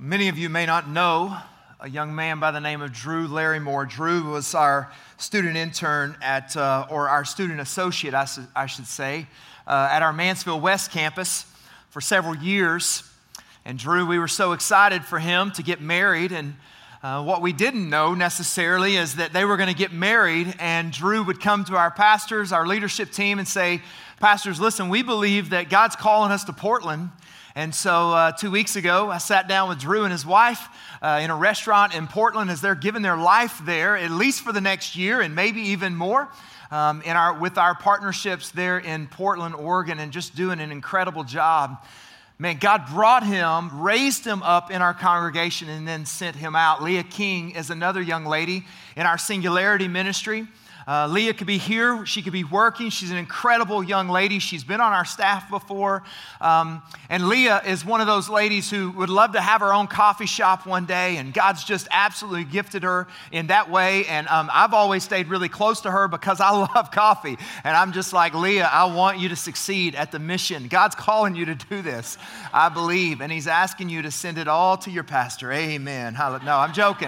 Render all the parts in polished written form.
Many of you may not know a young man by the name of Drew Larrymore. Drew was our student intern or our student associate, I should say, at our Mansfield West campus for several years. And Drew, we were so excited for him to get married. And what we didn't know necessarily is that they were going to get married, and Drew would come to our pastors, our leadership team, and say, "Pastors, listen, we believe that God's calling us to Portland." And so 2 weeks ago, I sat down with Drew and his wife in a restaurant in Portland as they're giving their life there, at least for the next year and maybe even more, with our partnerships there in Portland, Oregon, and just doing an incredible job. Man, God brought him, raised him up in our congregation, and then sent him out. Leah King is another young lady in our Singularity ministry. Leah could be here. She could be working. She's an incredible young lady. She's been on our staff before. And Leah is one of those ladies who would love to have her own coffee shop one day. And God's just absolutely gifted her in that way. And I've always stayed really close to her because I love coffee. And I'm just like, Leah, I want you to succeed at the mission. God's calling you to do this, I believe. And He's asking you to send it all to your pastor. Amen. No, I'm joking.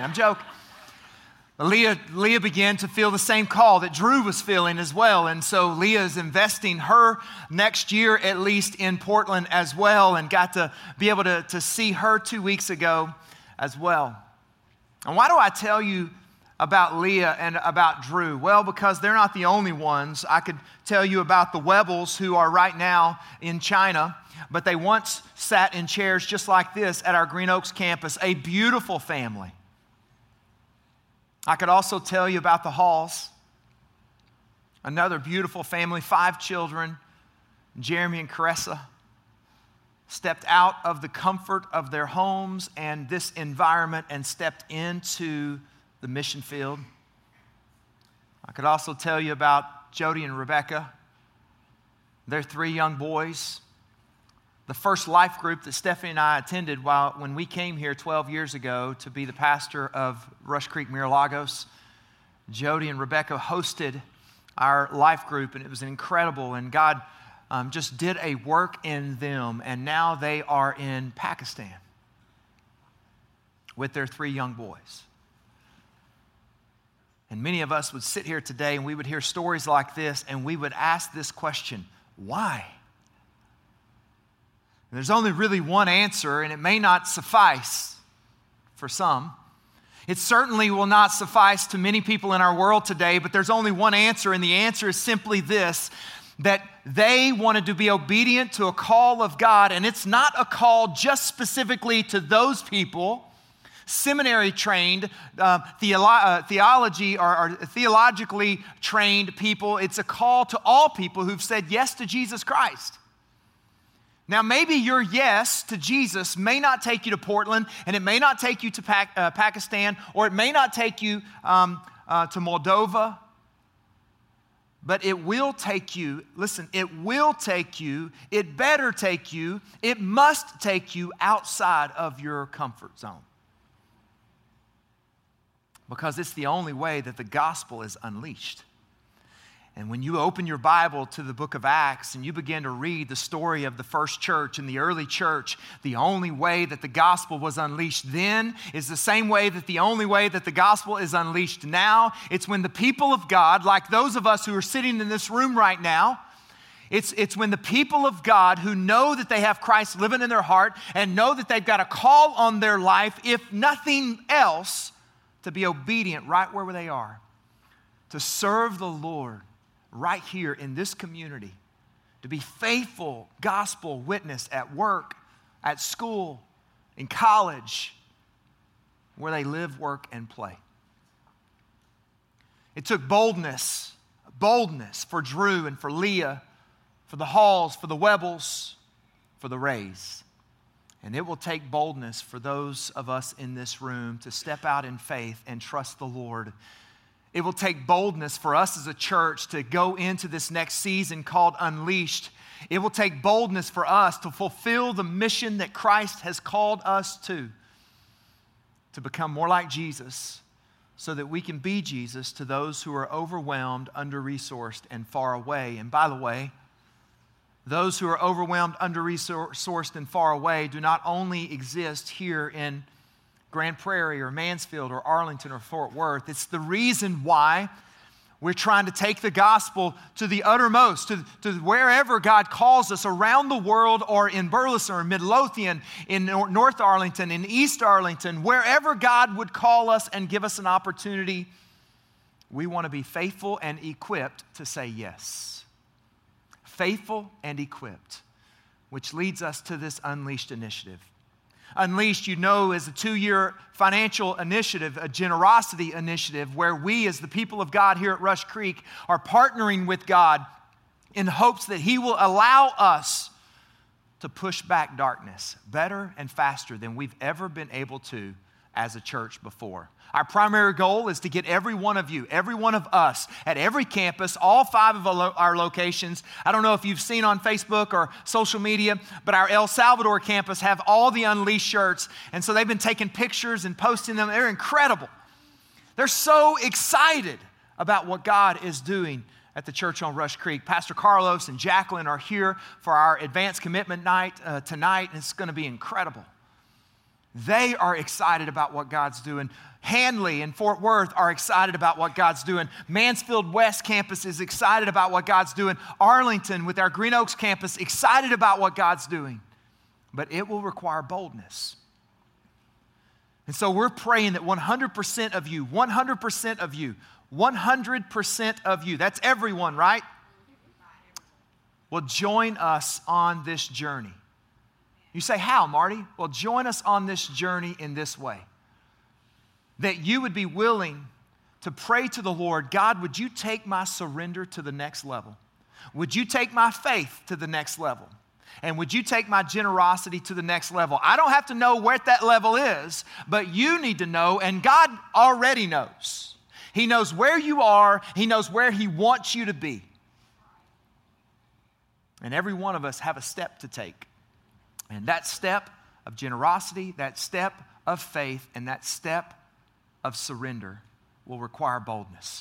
Leah began to feel the same call that Drew was feeling as well. And so Leah is investing her next year at least in Portland as well, and got to be able to see her 2 weeks ago as well. And why do I tell you about Leah and about Drew? Well, because they're not the only ones. I could tell you about the Webbles, who are right now in China, but they once sat in chairs just like this at our Green Oaks campus, a beautiful family. I could also tell you about the Halls, another beautiful family, 5 children. Jeremy and Caressa stepped out of the comfort of their homes and this environment and stepped into the mission field. I could also tell you about Jody and Rebecca, their 3 young boys. The first life group that Stephanie and I attended when we came here 12 years ago to be the pastor of Rush Creek Miralagos, Jody and Rebecca hosted our life group, and it was incredible. And God just did a work in them, and now they are in Pakistan with their 3 young boys. And many of us would sit here today and we would hear stories like this, and we would ask this question: why? There's only really one answer, and it may not suffice for some. It certainly will not suffice to many people in our world today, but there's only one answer, and the answer is simply this: that they wanted to be obedient to a call of God, and it's not a call just specifically to those people, seminary trained, theology or theologically trained people. It's a call to all people who've said yes to Jesus Christ. Now, maybe your yes to Jesus may not take you to Portland, and it may not take you to Pakistan, or it may not take you to Moldova, but it will take you, listen, it will take you, it better take you, it must take you outside of your comfort zone. Because it's the only way that the gospel is unleashed. And when you open your Bible to the book of Acts and you begin to read the story of the first church and the early church, the only way that the gospel was unleashed then is the same way that the only way that the gospel is unleashed now. It's when the people of God, like those of us who are sitting in this room right now, it's when the people of God who know that they have Christ living in their heart and know that they've got a call on their life, if nothing else, to be obedient right where they are, to serve the Lord right here in this community, to be faithful gospel witness at work, at school, in college, where they live, work, and play. It took boldness for Drew and for Leah, for the Halls, for the Webbles, for the Rays. And it will take boldness for those of us in this room to step out in faith and trust the Lord. It will take boldness for us as a church to go into this next season called Unleashed. It will take boldness for us to fulfill the mission that Christ has called us to become more like Jesus, so that we can be Jesus to those who are overwhelmed, under-resourced, and far away. And by the way, Those who are overwhelmed, under-resourced, and far away do not only exist here in Grand Prairie or Mansfield or Arlington or Fort Worth. It's the reason why we're trying to take the gospel to the uttermost, to wherever God calls us around the world, or in Burleson or Midlothian, in North Arlington, in East Arlington, wherever God would call us and give us an opportunity. We want to be faithful and equipped to say yes. Faithful and equipped, which leads us to this Unleashed initiative. Unleashed, is a 2-year financial initiative, a generosity initiative, where we as the people of God here at Rush Creek are partnering with God in hopes that He will allow us to push back darkness better and faster than we've ever been able to as a church before. Our primary goal is to get every one of you, every one of us, at every campus, all 5 of our locations. I don't know if you've seen on Facebook or social media, but our El Salvador campus have all the Unleashed shirts. And so they've been taking pictures and posting them. They're incredible. They're so excited about what God is doing at the church on Rush Creek. Pastor Carlos and Jacqueline are here for our advanced commitment night tonight, and it's going to be incredible. They are excited about what God's doing. Handley and Fort Worth are excited about what God's doing. Mansfield West campus is excited about what God's doing. Arlington with our Green Oaks campus, excited about what God's doing. But it will require boldness. And so we're praying that 100% of you, 100% of you, 100% of you, that's everyone, right? Will join us on this journey. You say, how, Marty? Well, join us on this journey in this way. That you would be willing to pray to the Lord, God, would you take my surrender to the next level? Would you take my faith to the next level? And would you take my generosity to the next level? I don't have to know where that level is, but you need to know, and God already knows. He knows where you are. He knows where He wants you to be. And every one of us have a step to take. And that step of generosity, that step of faith, and that step of surrender will require boldness.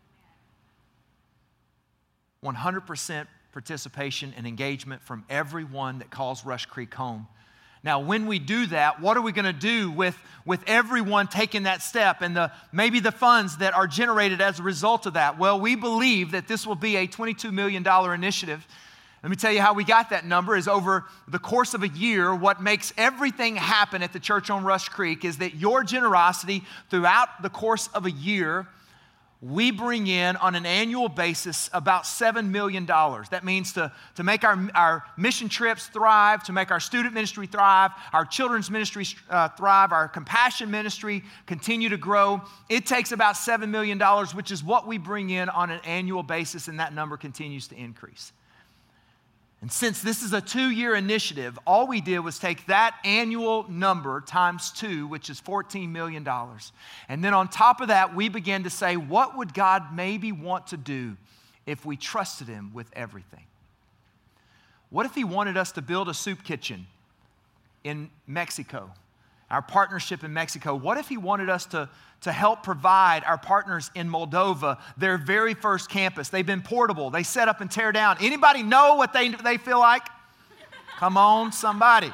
100% participation and engagement from everyone that calls Rush Creek home. Now, when we do that, what are we going to do with everyone taking that step and maybe the funds that are generated as a result of that? Well, we believe that this will be a $22 million initiative. Let me tell you how we got that number is over the course of a year. What makes everything happen at the church on Rush Creek is that your generosity throughout the course of a year, we bring in on an annual basis about $7 million. That means to make our mission trips thrive, to make our student ministry thrive, our children's ministry thrive, our compassion ministry continue to grow. It takes about $7 million, which is what we bring in on an annual basis, and that number continues to increase. And since this is a 2-year initiative, all we did was take that annual number times 2, which is $14 million. And then on top of that, we began to say, what would God maybe want to do if we trusted Him with everything? What if He wanted us to build a soup kitchen in Mexico, our partnership in Mexico? What if He wanted us to help provide our partners in Moldova their very first campus? They've been portable. They set up and tear down. Anybody know what they feel like? Come on, somebody.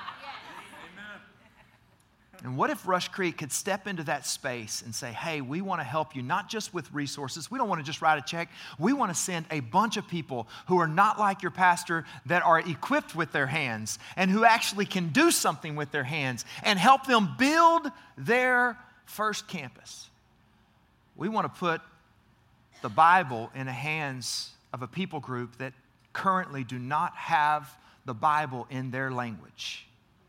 And what if Rush Creek could step into that space and say, hey, we want to help you, not just with resources. We don't want to just write a check. We want to send a bunch of people who are not like your pastor, that are equipped with their hands and who actually can do something with their hands and help them build their first campus. We want to put the Bible in the hands of a people group that currently do not have the Bible in their language.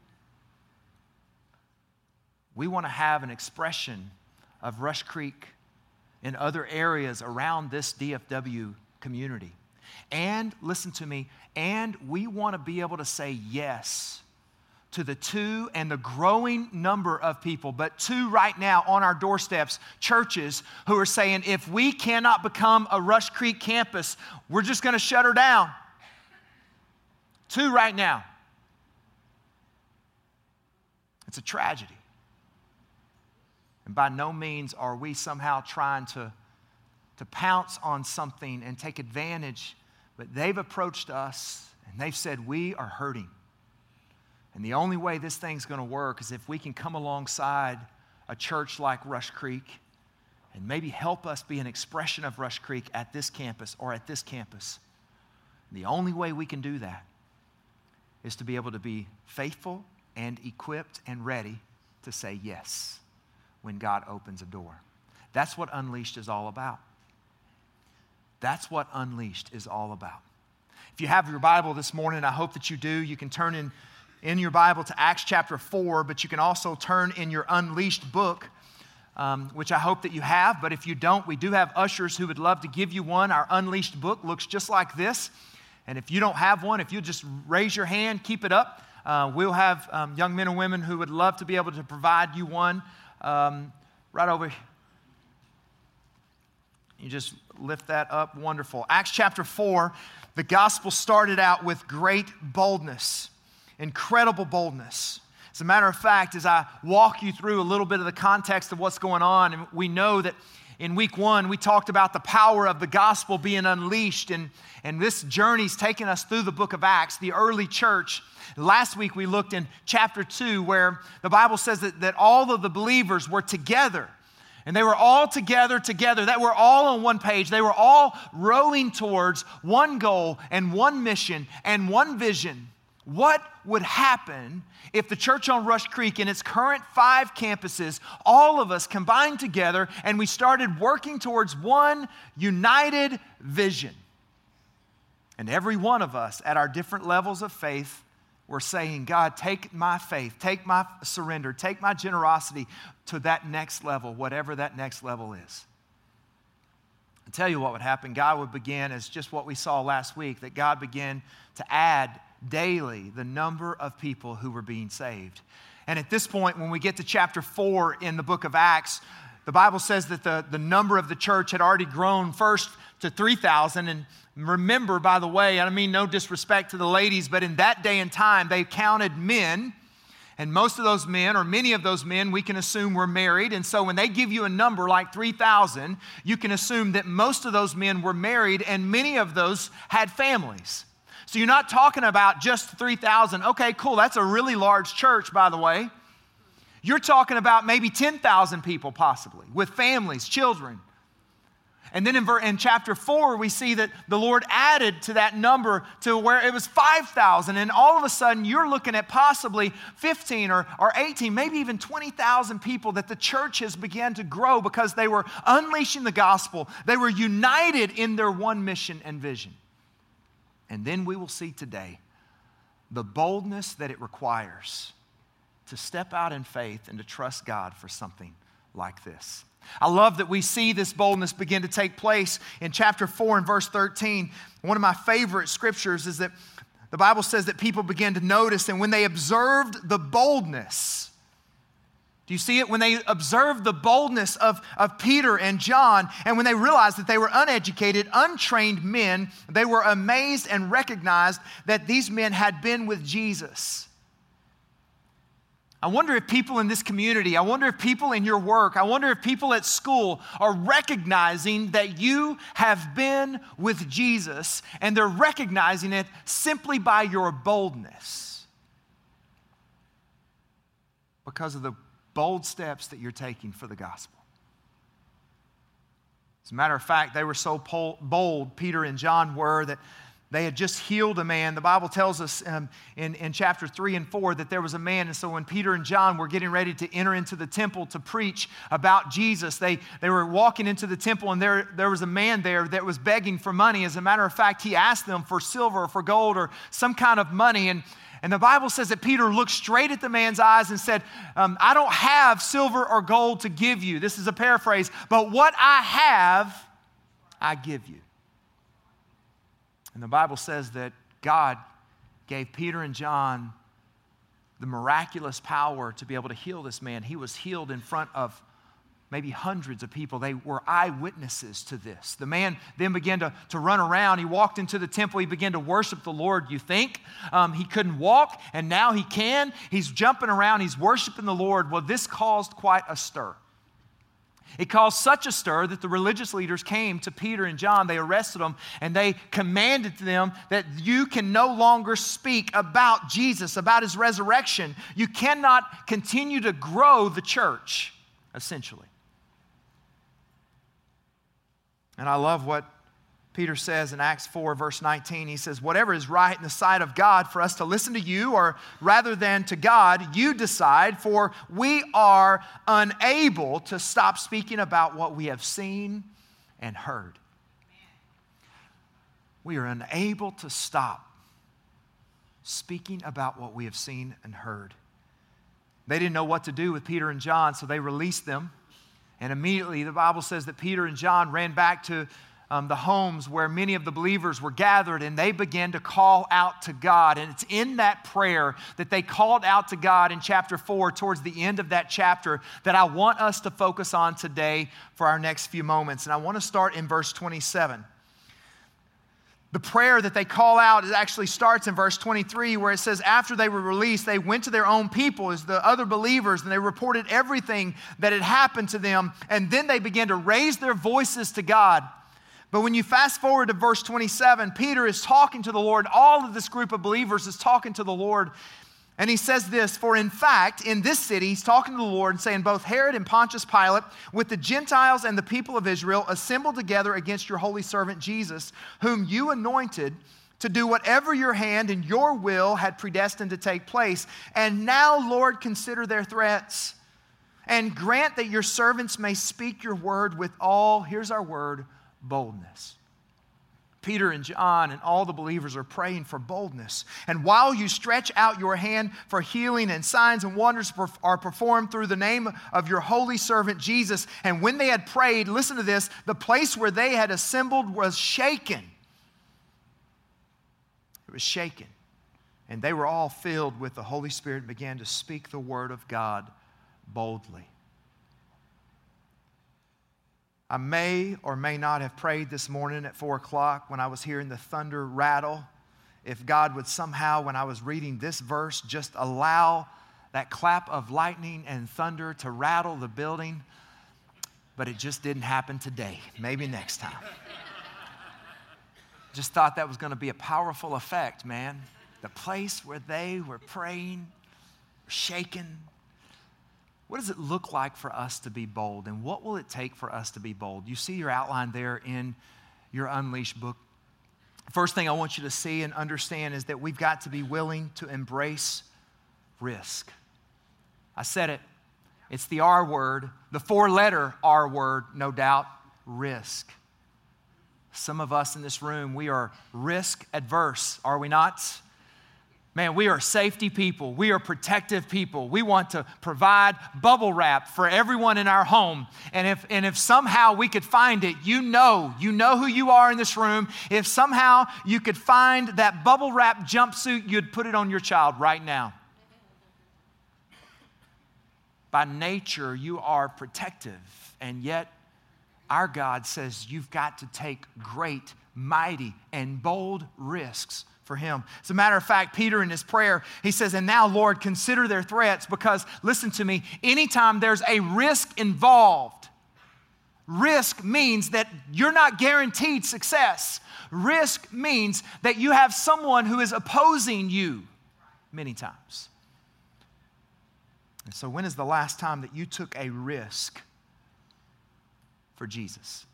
We want to have an expression of Rush Creek in other areas around this DFW community. And listen to me, and we want to be able to say yes to the 2 and the growing number of people, but 2 right now on our doorsteps, churches who are saying, if we cannot become a Rush Creek campus, we're just going to shut her down. 2 right now. It's a tragedy. And by no means are we somehow trying to pounce on something and take advantage, but they've approached us And they've said, we are hurting. And the only way this thing's going to work is if we can come alongside a church like Rush Creek and maybe help us be an expression of Rush Creek at this campus or at this campus. The only way we can do that is to be able to be faithful and equipped and ready to say yes when God opens a door. That's what Unleashed is all about. That's what Unleashed is all about. If you have your Bible this morning, I hope that you do. You can turn in your Bible to Acts chapter 4, but you can also turn in your Unleashed book, which I hope that you have. But if you don't, we do have ushers who would love to give you one. Our Unleashed book looks just like this. And if you don't have one, if you just raise your hand, keep it up. We'll have young men and women who would love to be able to provide you one right over here. You just lift that up. Wonderful. Acts chapter 4, the gospel started out with great boldness, incredible boldness. As a matter of fact, as I walk you through a little bit of the context of what's going on, and we know that in week 1, we talked about the power of the gospel being unleashed, and this journey's taken us through the book of Acts, the early church. Last week, we looked in chapter 2, where the Bible says that all of the believers were together, and they were all together. That we're all on one page. They were all rowing towards one goal and one mission and one vision. What would happen if the church on Rush Creek, in its current 5 campuses, all of us combined together and we started working towards one united vision? And every one of us at our different levels of faith were saying, God, take my faith, take my surrender, take my generosity to that next level, whatever that next level is. I'll tell you what would happen. God would begin, as just what we saw last week, that God began to add daily the number of people who were being saved. And at this point, when we get to chapter 4 in the book of Acts, the Bible says that the number of the church had already grown first to 3,000. And remember, by the way, I mean no disrespect to the ladies, but in that day and time, they counted men. And most of those men, or many of those men, we can assume were married. And so when they give you a number like 3,000, you can assume that most of those men were married and many of those had families. So you're not talking about just 3,000. Okay, cool. That's a really large church, by the way. You're talking about maybe 10,000 people possibly with families, children. And then in chapter 4, we see that the Lord added to that number to where it was 5,000. And all of a sudden, you're looking at possibly 15 or 18, maybe even 20,000 people that the church has begun to grow because they were unleashing the gospel. They were united in their one mission and vision. And then we will see today the boldness that it requires to step out in faith and to trust God for something like this. I love that we see this boldness begin to take place in chapter 4 and verse 13. One of my favorite scriptures is that the Bible says that people began to notice, and when they observed the boldness, do you see it? When they observed the boldness of Peter and John, and when they realized that they were uneducated, untrained men, they were amazed and recognized that these men had been with Jesus. I wonder if people in this community, I wonder if people in your work, I wonder if people at school are recognizing that you have been with Jesus, and they're recognizing it simply by your boldness because of the bold steps that you're taking for the gospel. As a matter of fact, they were so bold, Peter and John were, that they had just healed a man. The Bible tells us in chapter 3 and 4 that there was a man. And so when Peter and John were getting ready to enter into the temple to preach about Jesus, they were walking into the temple, and there was a man there that was begging for money. As a matter of fact, he asked them for silver or for gold or some kind of money. And the Bible says that Peter looked straight at the man's eyes and said, I don't have silver or gold to give you. This is a paraphrase. But what I have, I give you. And the Bible says that God gave Peter and John the miraculous power to be able to heal this man. He was healed in front of maybe hundreds of people. They were eyewitnesses to this. The man then began to run around. He walked into the temple. He began to worship the Lord. You think he couldn't walk, and now he can. He's jumping around. He's worshiping the Lord. Well, this caused quite a stir. It caused such a stir that the religious leaders came to Peter and John. They arrested them and they commanded them that you can no longer speak about Jesus, about his resurrection. You cannot continue to grow the church, essentially. And I love what Peter says in Acts 4, verse 19. He says, whatever is right in the sight of God for us to listen to you, or rather than to God, you decide, for we are unable to stop speaking about what we have seen and heard. We are unable to stop speaking about what we have seen and heard. They didn't know what to do with Peter and John, so they released them. And immediately the Bible says that Peter and John ran back to the homes where many of the believers were gathered, and they began to call out to God. And it's in that prayer that they called out to God in chapter 4, towards the end of that chapter, that I want us to focus on today for our next few moments. And I want to start in verse 27. The prayer that they call out, it actually starts in verse 23, where it says, after they were released, they went to their own people as the other believers, and they reported everything that had happened to them. And then they began to raise their voices to God. But when you fast forward to verse 27, Peter is talking to the Lord. All of this group of believers is talking to the Lord. And he says this, for in fact, in this city, he's talking to the Lord and saying, both Herod and Pontius Pilate, with the Gentiles and the people of Israel, assembled together against your holy servant Jesus, whom you anointed to do whatever your hand and your will had predestined to take place. And now, Lord, consider their threats, and grant that your servants may speak your word with all, here's our word, boldness. Peter and John and all the believers are praying for boldness. And while you stretch out your hand for healing, and signs and wonders are performed through the name of your holy servant Jesus. And when they had prayed, listen to this, the place where they had assembled was shaken. It was shaken. And they were all filled with the Holy Spirit and began to speak the word of God boldly. I may or may not have prayed this morning at 4 o'clock when I was hearing the thunder rattle, if God would somehow, when I was reading this verse, just allow that clap of lightning and thunder to rattle the building. But it just didn't happen today. Maybe next time. Just thought that was going to be a powerful effect, man. The place where they were praying, shaken. What does it look like for us to be bold? And what will it take for us to be bold? You see your outline there in your Unleashed book. First thing I want you to see and understand is that we've got to be willing to embrace risk. I said it. It's the R word, the 4-letter R word, no doubt, risk. Some of us in this room, we are risk adverse, are we not? Man, we are safety people. We are protective people. We want to provide bubble wrap for everyone in our home. And if somehow we could find it, you know who you are in this room. If somehow you could find that bubble wrap jumpsuit, you'd put it on your child right now. By nature, you are protective. And yet, our God says you've got to take great, mighty, and bold risks for him. As a matter of fact, Peter in his prayer, he says, and now, Lord, consider their threats, because, listen to me, anytime there's a risk involved, risk means that you're not guaranteed success. Risk means that you have someone who is opposing you many times. And so when is the last time that you took a risk for Jesus?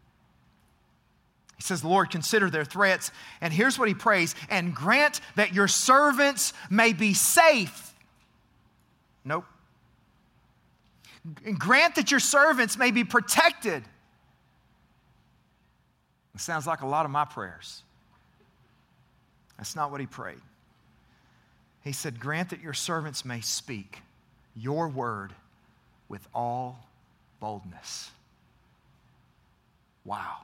He says, Lord, consider their threats. And here's what he prays. And grant that your servants may be safe. Nope. And grant that your servants may be protected. It sounds like a lot of my prayers. That's not what he prayed. He said, grant that your servants may speak your word with all boldness. Wow.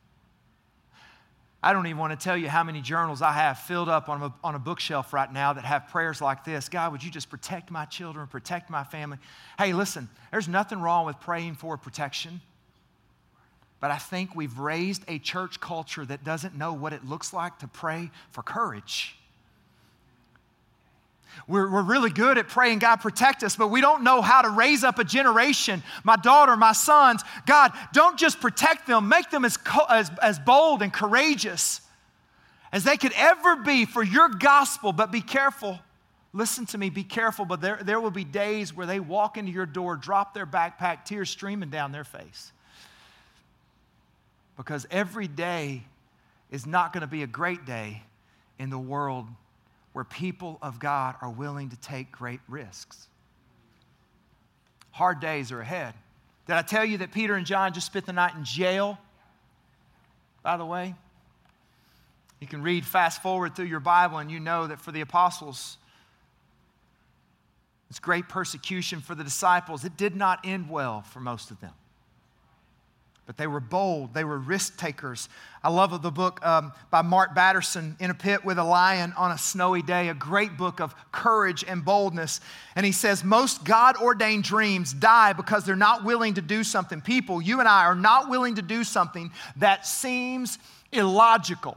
I don't even want to tell you how many journals I have filled up on a bookshelf right now that have prayers like this. God, would you just protect my children, protect my family? Hey, listen, there's nothing wrong with praying for protection. But I think we've raised a church culture that doesn't know what it looks like to pray for courage. We're really good at praying, God, protect us, but we don't know how to raise up a generation, my daughter, my sons. God, don't just protect them, make them as bold and courageous as they could ever be for your gospel. But be careful. Listen to me, be careful. But there will be days where they walk into your door, drop their backpack, tears streaming down their face. Because every day is not going to be a great day in the world where people of God are willing to take great risks. Hard days are ahead. Did I tell you that Peter and John just spent the night in jail? By the way, you can read fast forward through your Bible and you know that for the apostles, it's great persecution. For the disciples, it did not end well for most of them. But they were bold. They were risk takers. I love the book by Mark Batterson, In a Pit with a Lion on a Snowy Day, a great book of courage and boldness. And he says, most God-ordained dreams die because they're not willing to do something. People, you and I, are not willing to do something that seems illogical.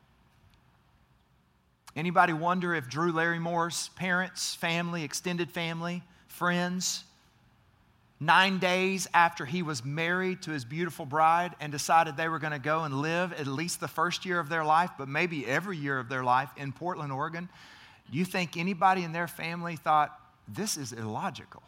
Anybody wonder if Drew Larrymore's parents, family, extended family, friends, 9 days after he was married to his beautiful bride and decided they were going to go and live at least the first year of their life, but maybe every year of their life in Portland, Oregon, do you think anybody in their family thought, this is illogical?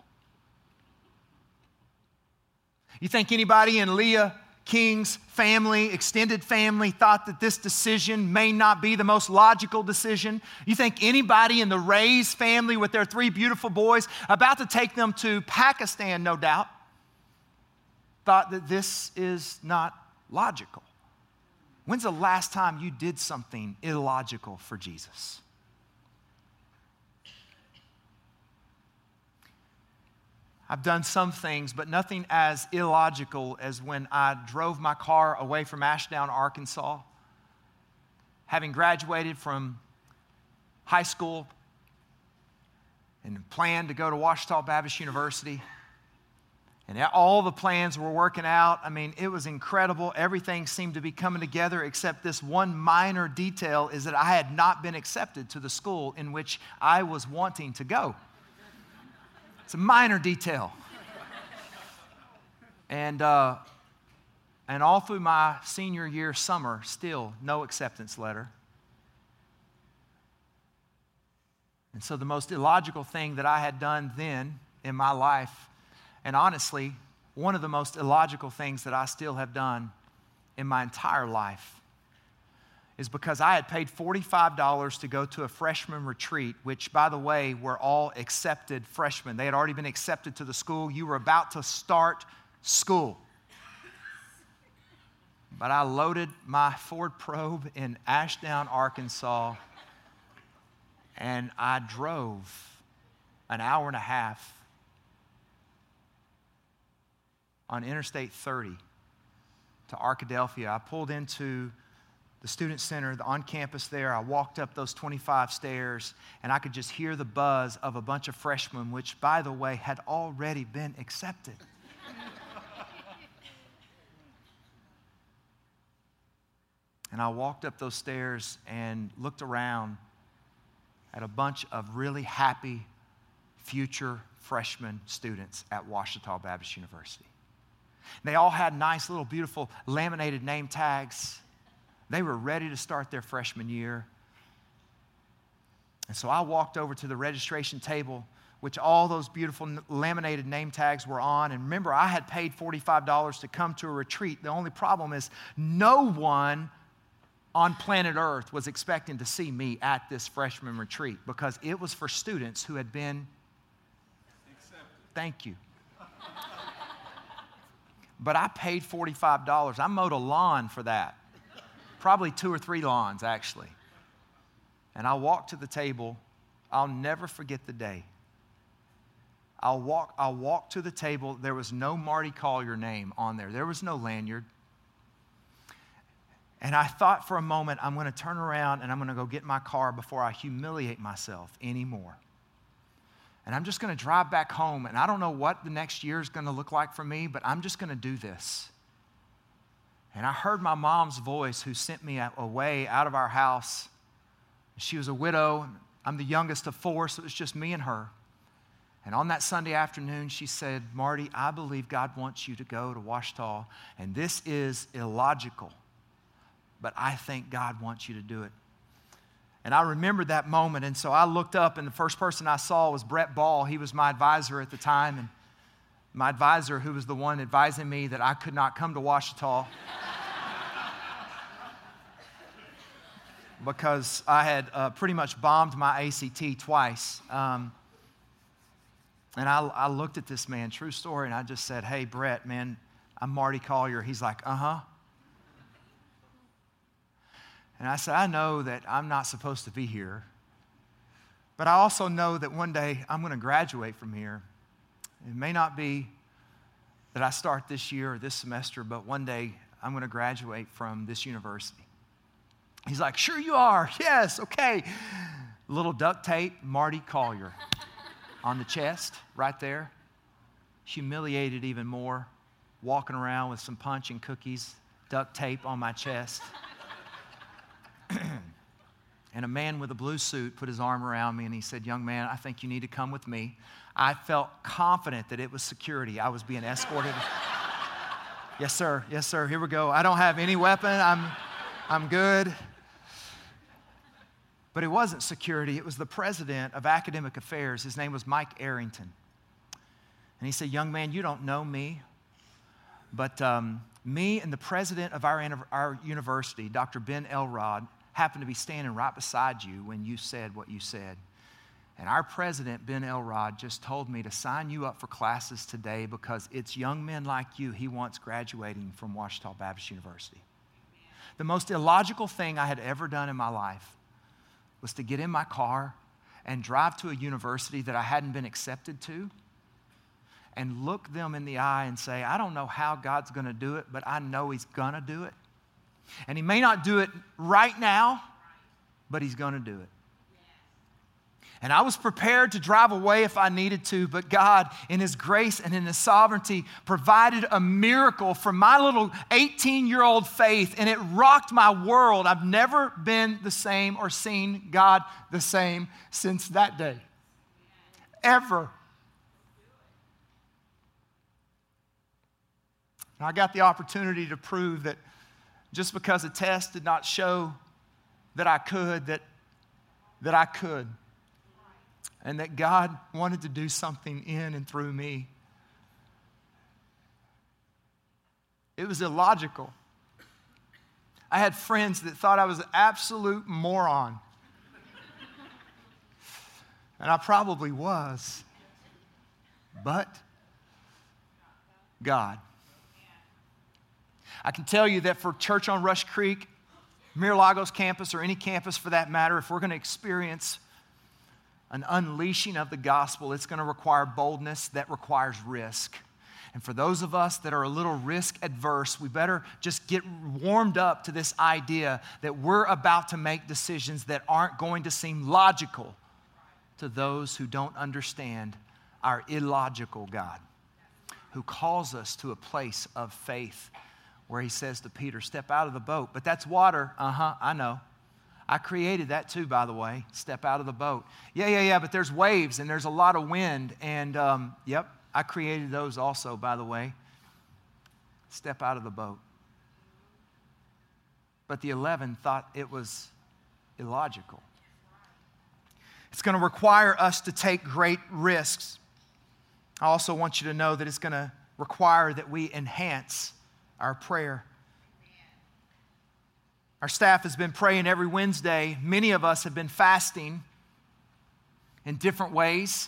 You think anybody in Leah King's family, extended family, thought that this decision may not be the most logical decision? You think anybody in the Ray's family with their 3 beautiful boys, about to take them to Pakistan, no doubt, thought that this is not logical? When's the last time you did something illogical for Jesus? I've done some things, but nothing as illogical as when I drove my car away from Ashdown, Arkansas, having graduated from high school and planned to go to Ouachita Baptist University. And all the plans were working out. I mean, it was incredible. Everything seemed to be coming together, except this one minor detail is that I had not been accepted to the school in which I was wanting to go. It's a minor detail. And all through my senior year summer, still no acceptance letter. And so the most illogical thing that I had done then in my life, and honestly, one of the most illogical things that I still have done in my entire life, is because I had paid $45 to go to a freshman retreat, which, by the way, were all accepted freshmen. They had already been accepted to the school. You were about to start school. But I loaded my Ford Probe in Ashdown, Arkansas, and I drove an hour and a half on Interstate 30 to Arkadelphia. I pulled into the student center, on campus there. I walked up those 25 stairs, and I could just hear the buzz of a bunch of freshmen, which, by the way, had already been accepted. And I walked up those stairs and looked around at a bunch of really happy future freshman students at Ouachita Baptist University. They all had nice little beautiful laminated name tags. They were ready to start their freshman year. And so I walked over to the registration table, which all those beautiful laminated name tags were on. And remember, I had paid $45 to come to a retreat. The only problem is no one on planet Earth was expecting to see me at this freshman retreat because it was for students who had been accepted. Thank you. But I paid $45. I mowed a lawn for that. Probably 2 or 3 lawns, actually. And I walked to the table. I'll never forget the day. I'll walk to the table. There was no Marty Collier name on there. There was no lanyard. And I thought for a moment, I'm going to turn around and I'm going to go get my car before I humiliate myself anymore. And I'm just going to drive back home. And I don't know what the next year is going to look like for me, but I'm just going to do this. And I heard my mom's voice, who sent me away out of our house. She was a widow, I'm the youngest of four, so it was just me and her. And on that Sunday afternoon, she said, Marty, I believe God wants you to go to Ouachita, and this is illogical, but I think God wants you to do it. And I remembered that moment, and so I looked up, and the first person I saw was Brett Ball. He was my advisor at the time, and my advisor, who was the one advising me that I could not come to Ouachita because I had pretty much bombed my ACT twice. And I looked at this man, true story, and I just said, hey, Brett, man, I'm Marty Collier. He's like, uh-huh. And I said, I know that I'm not supposed to be here, but I also know that one day I'm going to graduate from here. It may not be that I start this year or this semester, but one day I'm going to graduate from this university. He's like, sure you are. Yes, okay. Little duct tape, Marty Collier on the chest right there. Humiliated even more, walking around with some punch and cookies, duct tape on my chest. And a man with a blue suit put his arm around me and he said, young man, I think you need to come with me. I felt confident that it was security. I was being escorted. Yes, sir. Yes, sir. Here we go. I don't have any weapon. I'm good. But it wasn't security. It was the president of academic affairs. His name was Mike Arrington. And he said, young man, you don't know me, but me and the president of our university, Dr. Ben Elrod, happened to be standing right beside you when you said what you said. And our president, Ben Elrod, just told me to sign you up for classes today because it's young men like you he wants graduating from Ouachita Baptist University. The most illogical thing I had ever done in my life was to get in my car and drive to a university that I hadn't been accepted to and look them in the eye and say, I don't know how God's going to do it, but I know He's going to do it. And He may not do it right now, but He's going to do it. And I was prepared to drive away if I needed to, but God, in His grace and in His sovereignty, provided a miracle for my little 18-year-old faith, and it rocked my world. I've never been the same or seen God the same since that day. Ever. And I got the opportunity to prove that just because a test did not show that I could, that I could. And that God wanted to do something in and through me. It was illogical. I had friends that thought I was an absolute moron. And I probably was. But God. I can tell you that for Church on Rush Creek, Miralagos campus, or any campus for that matter, if we're going to experience an unleashing of the gospel, it's going to require boldness that requires risk. And for those of us that are a little risk adverse, we better just get warmed up to this idea that we're about to make decisions that aren't going to seem logical to those who don't understand our illogical God, who calls us to a place of faith where He says to Peter, step out of the boat. But that's water. I know. I created that too, by the way. Step out of the boat. Yeah, but there's waves and there's a lot of wind. And yep, I created those also, by the way. Step out of the boat. But the 11 thought it was illogical. It's going to require us to take great risks. I also want you to know that it's going to require that we enhance our prayer. Our staff has been praying every Wednesday. Many of us have been fasting in different ways.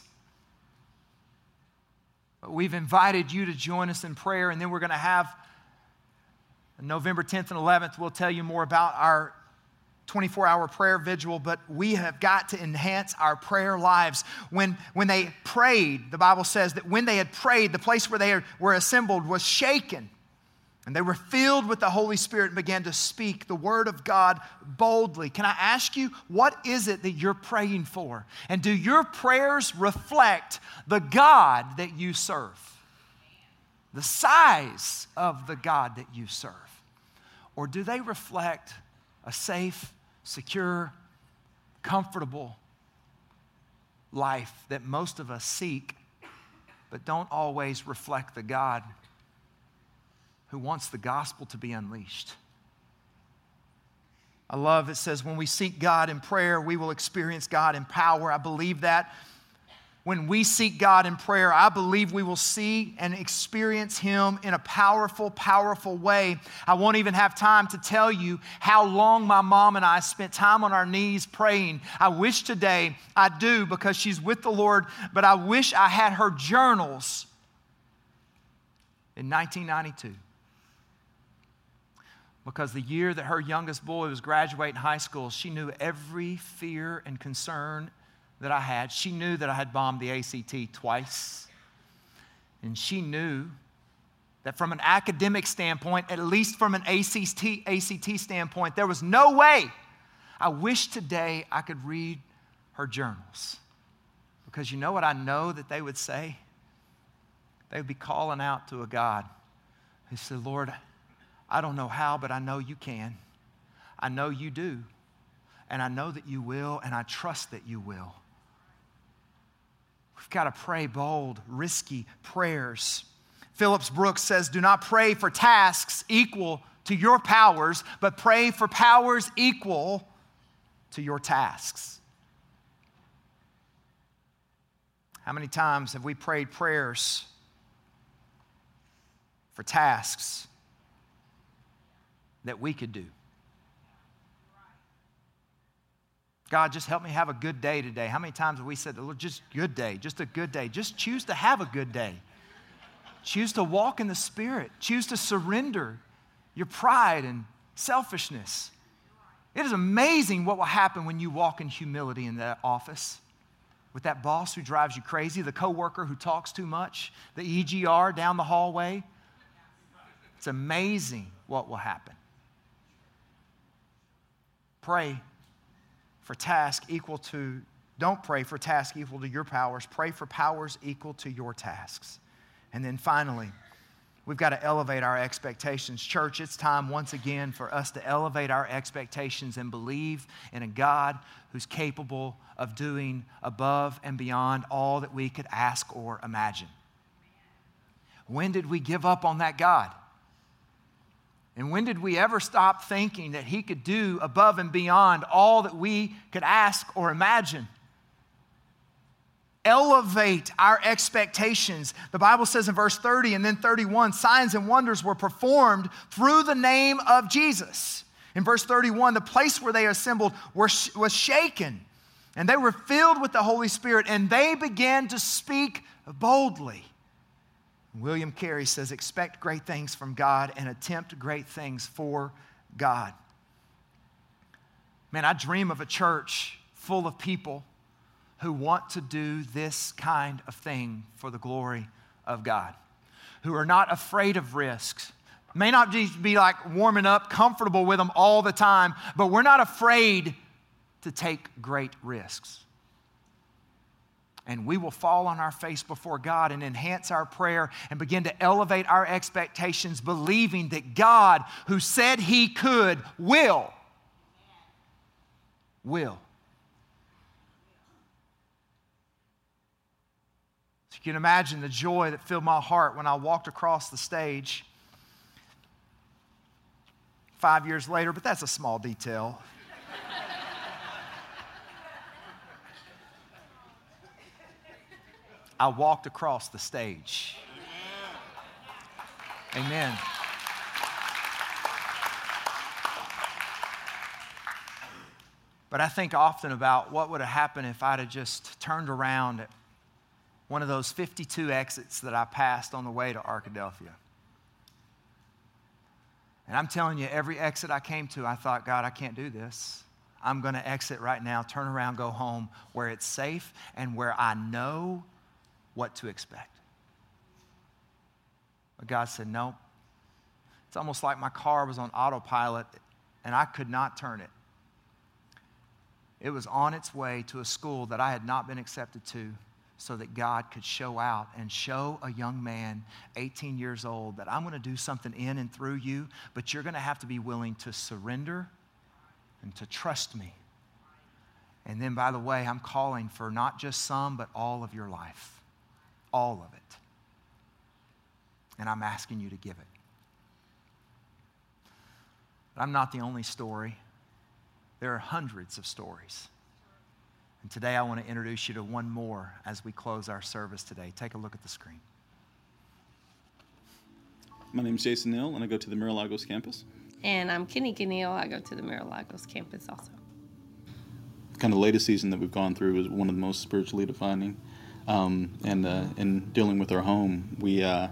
But we've invited you to join us in prayer, and then we're going to have November 10th and 11th. We'll tell you more about our 24-hour prayer vigil, but we have got to enhance our prayer lives. When they prayed, the Bible says that when they had prayed, the place where they were assembled was shaken. And they were filled with the Holy Spirit and began to speak the Word of God boldly. Can I ask you, what is it that you're praying for? And do your prayers reflect the God that you serve? The size of the God that you serve? Or do they reflect a safe, secure, comfortable life that most of us seek, but don't always reflect the God who wants the gospel to be unleashed. I love it says, when we seek God in prayer, we will experience God in power. I believe that. When we seek God in prayer, I believe we will see and experience Him in a powerful, powerful way. I won't even have time to tell you how long my mom and I spent time on our knees praying. I wish today I do, because she's with the Lord, but I wish I had her journals in 1992. Because the year that her youngest boy was graduating high school, she knew every fear and concern that I had. She knew that I had bombed the ACT twice. And she knew that from an academic standpoint, at least from an ACT standpoint, there was no way. I wish today I could read her journals. Because you know what I know that they would say? They would be calling out to a God who said, Lord, I don't know how, but I know you can. I know you do. And I know that you will, and I trust that you will. We've got to pray bold, risky prayers. Phillips Brooks says, do not pray for tasks equal to your powers, but pray for powers equal to your tasks. How many times have we prayed prayers for tasks that we could do? God, just help me have a good day today. How many times have we said, Lord, just good day, just a good day. Just choose to have a good day. Choose to walk in the Spirit. Choose to surrender your pride and selfishness. It is amazing what will happen when you walk in humility in that office. With that boss who drives you crazy, the coworker who talks too much, the EGR down the hallway. It's amazing what will happen. Pray for task equal to, don't pray for task equal to your powers. Pray for powers equal to your tasks. And then finally, we've got to elevate our expectations. Church, it's time once again for us to elevate our expectations and believe in a God who's capable of doing above and beyond all that we could ask or imagine. When did we give up on that God? And when did we ever stop thinking that He could do above and beyond all that we could ask or imagine? Elevate our expectations. The Bible says in verse 30 and then 31, signs and wonders were performed through the name of Jesus. In verse 31, the place where they assembled was shaken, and they were filled with the Holy Spirit, and they began to speak boldly. William Carey says, expect great things from God and attempt great things for God. Man, I dream of a church full of people who want to do this kind of thing for the glory of God, who are not afraid of risks. May not just be like warming up, comfortable with them all the time, but we're not afraid to take great risks. And we will fall on our face before God and enhance our prayer and begin to elevate our expectations, believing that God, who said He could, will. So you can imagine the joy that filled my heart when I walked across the stage 5 years later, but that's a small detail. I walked across the stage. Amen. But I think often about what would have happened if I'd have just turned around at one of those 52 exits that I passed on the way to Arkadelphia. And I'm telling you, every exit I came to, I thought, God, I can't do this. I'm going to exit right now, turn around, go home where it's safe and where I know what to expect. But God said, no. It's almost like my car was on autopilot and I could not turn it. It was on its way to a school that I had not been accepted to so that God could show out and show a young man, 18 years old, that I'm going to do something in and through you, but you're going to have to be willing to surrender and to trust me And then, by the way, I'm calling for not just some, but all of your life. All of it. And I'm asking you to give it. But I'm not the only story. There are hundreds of stories. And today I want to introduce you to one more as we close our service today. Take a look at the screen. My name is Jason Neal, and I go to the Miralagos campus. And I'm Kenika Neal. I go to the Miralagos campus also. Kind of latest season that we've gone through is one of the most spiritually defining. In dealing with our home, we had,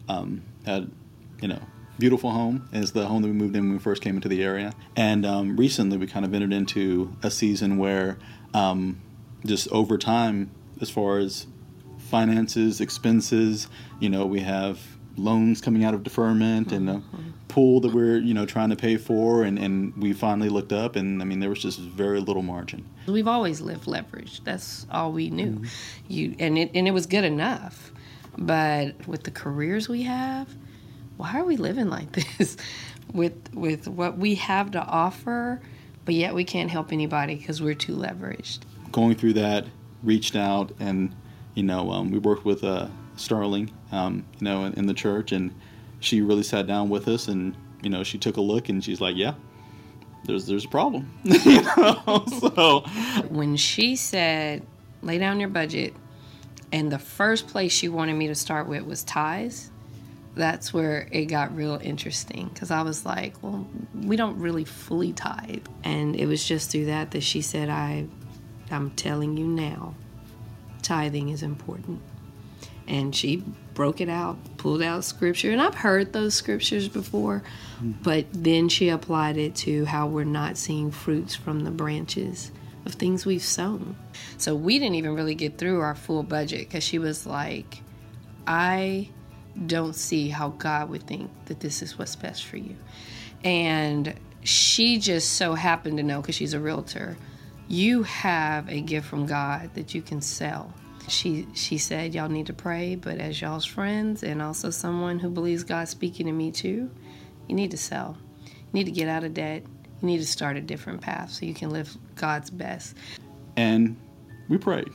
beautiful home is the home that we moved in when we first came into the area. And recently we kind of entered into a season where just over time, as far as finances, expenses, we have loans coming out of deferment and a pool that we're, trying to pay for. And we finally looked up and, there was just very little margin. We've always lived leveraged. That's all we knew. And it was good enough. But with the careers we have, why are we living like this with what we have to offer, but yet we can't help anybody because we're too leveraged? Going through that, reached out and, we worked with Starling, in the church, and she really sat down with us and, she took a look and she's like, yeah, there's a problem. So when she said, lay down your budget, and the first place she wanted me to start with was tithes, that's where it got real interesting, because I was like, well, we don't really fully tithe. And it was just through that she said, I'm telling you now, tithing is important. And she broke it out, pulled out scripture, and I've heard those scriptures before, but then she applied it to how we're not seeing fruits from the branches of things we've sown. So we didn't even really get through our full budget, because she was like, I don't see how God would think that this is what's best for you. And she just so happened to know, because she's a realtor, you have a gift from God that you can sell. She said, y'all need to pray, but as y'all's friends and also someone who believes God's speaking to me too, you need to sell. You need to get out of debt. You need to start a different path so you can live God's best. And we prayed.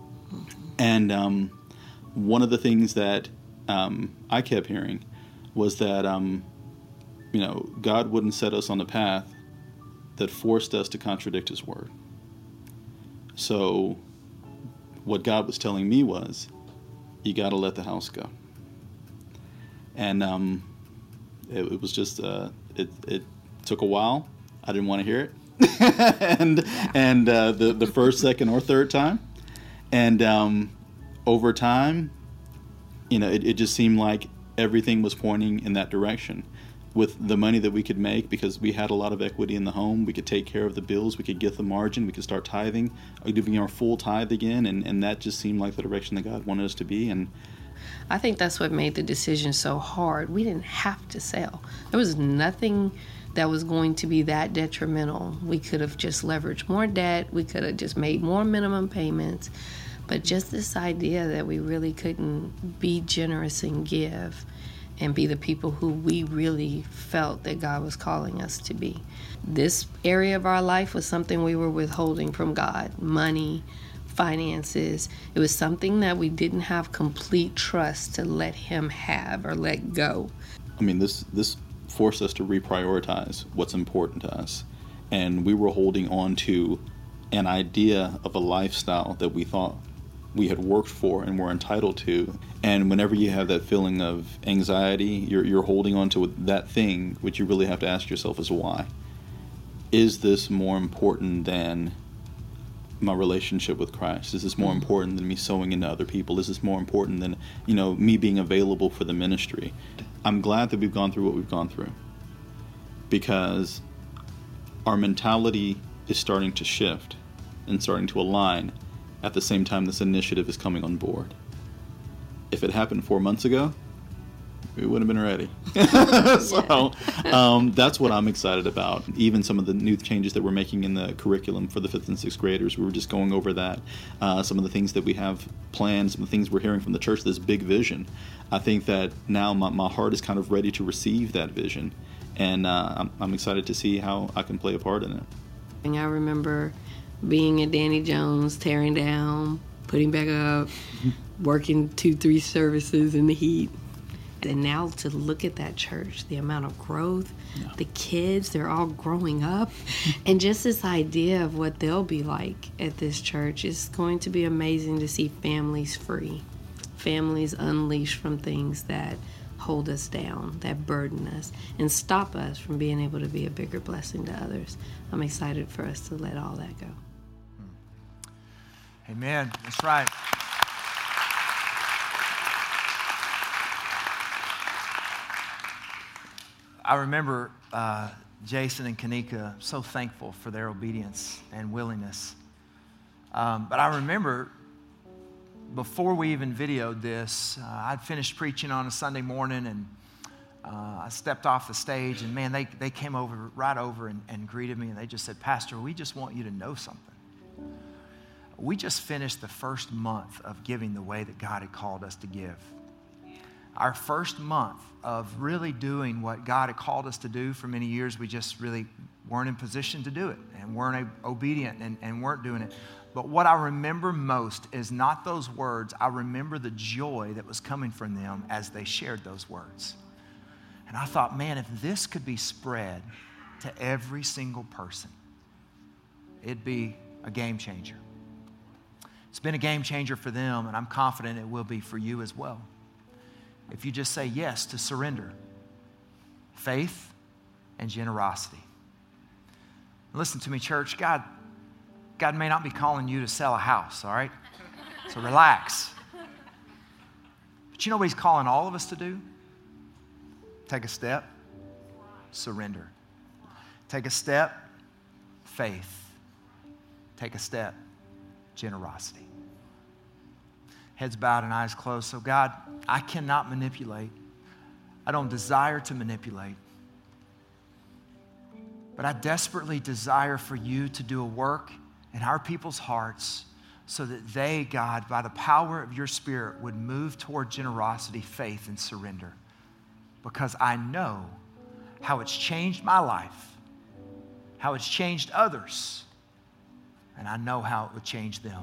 And one of the things that I kept hearing was that, God wouldn't set us on a path that forced us to contradict His word. So what God was telling me was, you got to let the house go. And it was just, it took a while. I didn't want to hear it. and the first, second, or third time. And over time, it just seemed like everything was pointing in that direction. With the money that we could make, because we had a lot of equity in the home, we could take care of the bills, we could get the margin, we could start tithing, giving our full tithe again, and that just seemed like the direction that God wanted us to be. And I think that's what made the decision so hard. We didn't have to sell. There was nothing that was going to be that detrimental. We could have just leveraged more debt, we could have just made more minimum payments, but just this idea that we really couldn't be generous and give and be the people who we really felt that God was calling us to be. This area of our life was something we were withholding from God. Money, finances. It was something that we didn't have complete trust to let Him have or let go. This forced us to reprioritize what's important to us. And we were holding on to an idea of a lifestyle that we thought we had worked for and were entitled to. And whenever you have that feeling of anxiety, you're holding on to that thing. What you really have to ask yourself is why. Is this more important than my relationship with Christ? Is this more important than me sowing into other people? Is this more important than, me being available for the ministry? I'm glad that we've gone through what we've gone through, because our mentality is starting to shift and starting to align at the same time this initiative is coming on board. If it happened 4 months ago, we wouldn't have been ready. So that's what I'm excited about. Even some of the new changes that we're making in the curriculum for the 5th and 6th graders, we were just going over that. Some of the things that we have planned, some of the things we're hearing from the church, this big vision. I think that now my heart is kind of ready to receive that vision. And I'm excited to see how I can play a part in it. And I remember being at Danny Jones, tearing down, putting back up, working 2-3 services in the heat. And now to look at that church, the amount of growth, the kids, they're all growing up. And just this idea of what they'll be like at this church is going to be amazing to see families free, families unleashed from things that hold us down, that burden us, and stop us from being able to be a bigger blessing to others. I'm excited for us to let all that go. Amen. That's right. I remember Jason and Kanika, so thankful for their obedience and willingness. But I remember before we even videoed this, I'd finished preaching on a Sunday morning, and I stepped off the stage, and man, they came right over and greeted me, and they just said, "Pastor, we just want you to know something. We just finished the first month of giving the way that God had called us to give. Our first month of really doing what God had called us to do. For many years, we just really weren't in position to do it and weren't obedient and weren't doing it. But what I remember most is not those words. I remember the joy that was coming from them as they shared those words. And I thought, man, if this could be spread to every single person, it'd be a game changer. It's been a game changer for them, and I'm confident it will be for you as well. If you just say yes to surrender, faith, and generosity. Listen to me, church. God may not be calling you to sell a house, all right? So relax. But you know what He's calling all of us to do? Take a step, surrender. Take a step, faith. Take a step, generosity. Heads bowed and eyes closed. So God, I cannot manipulate. I don't desire to manipulate. But I desperately desire for you to do a work in our people's hearts so that they, God, by the power of your Spirit, would move toward generosity, faith, and surrender. Because I know how it's changed my life, how it's changed others, and I know how it would change them.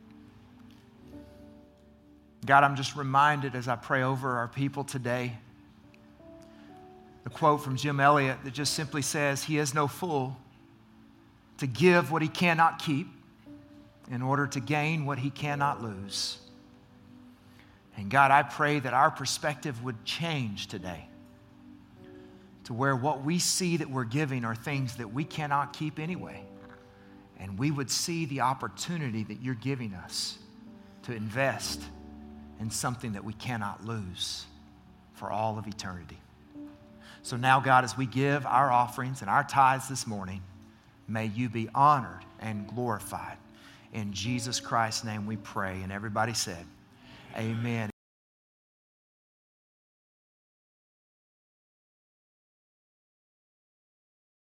God, I'm just reminded as I pray over our people today, the quote from Jim Elliot that just simply says, "He is no fool to give what he cannot keep in order to gain what he cannot lose." And God, I pray that our perspective would change today to where what we see that we're giving are things that we cannot keep anyway. And we would see the opportunity that you're giving us to invest in something that we cannot lose for all of eternity. So now, God, as we give our offerings and our tithes this morning, may you be honored and glorified. In Jesus Christ's name we pray. And everybody said, amen.